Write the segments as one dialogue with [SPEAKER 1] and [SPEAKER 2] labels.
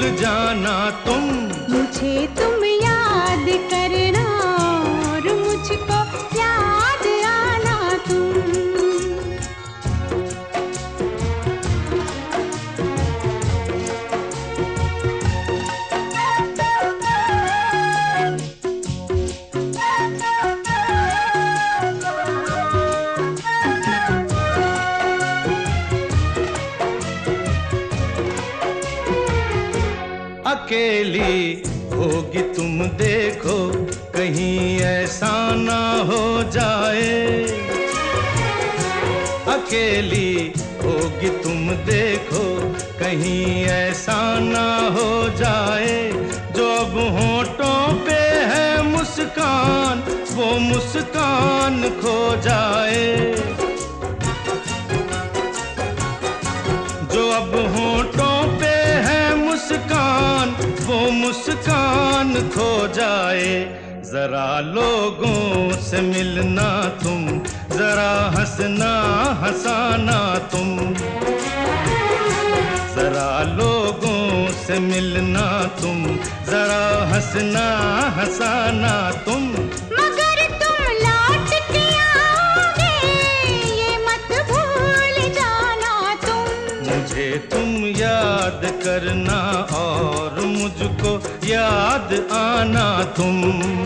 [SPEAKER 1] जाना तुम।
[SPEAKER 2] मुझे तुम याद करना और मुझको याद आना तुम।
[SPEAKER 1] अकेली होगी तुम देखो, कहीं ऐसा ना हो जाए। अकेली होगी तुम देखो, कहीं ऐसा ना हो जाए। जो अब होठों पे है मुस्कान, वो मुस्कान खो जाए। जो अब होठों पे है मुस्कान, वो मुस्कान खो जाए। जरा लोगों से मिलना तुम, जरा हंसना हंसाना तुम। जरा लोगों से मिलना तुम, जरा हंसना हंसाना तुम।
[SPEAKER 2] मगर तुम लौट के आओगे, ये मत भूल जाना तुम।
[SPEAKER 1] मुझे तुम याद करना और मुझको याद आना तुम।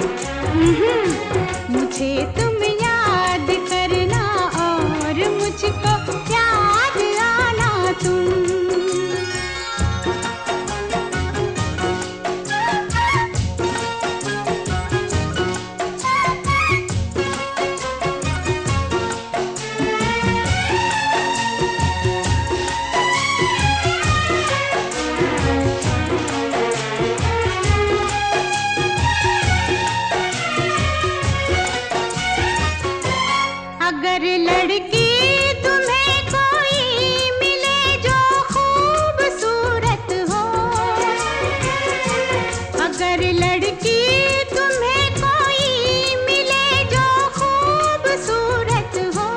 [SPEAKER 2] मुझे तुम याद करना और मुझको याद आना तुम। अगर लड़की तुम्हें कोई मिले जो खूबसूरत हो, अगर लड़की तुम्हें कोई मिले जो खूबसूरत हो,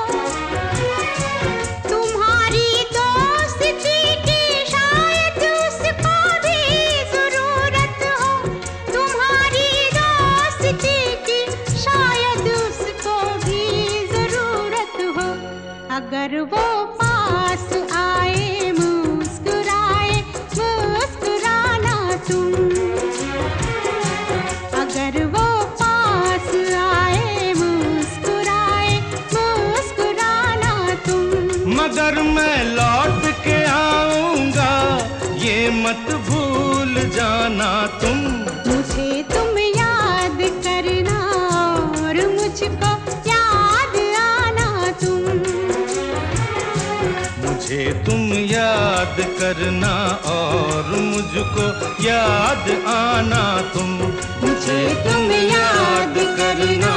[SPEAKER 2] तुम्हारी दोस्ती की शायद उसको भी जरूरत हो। तुम्हारी दोस्ती की शायद उसको भी अगर वो पास आए मुस्कुराए मुस्कुराना तुम। अगर वो पास आए मुस्कुराए मुस्कुराना तुम।
[SPEAKER 1] मगर मैं लौट के आऊंगा, ये मत भूल जाना तुम।
[SPEAKER 2] मुझे तुम याद करना और मुझको याद आना तुम।
[SPEAKER 1] मुझे तुम याद करना और मुझको याद आना तुम।
[SPEAKER 2] मुझे तुम याद करना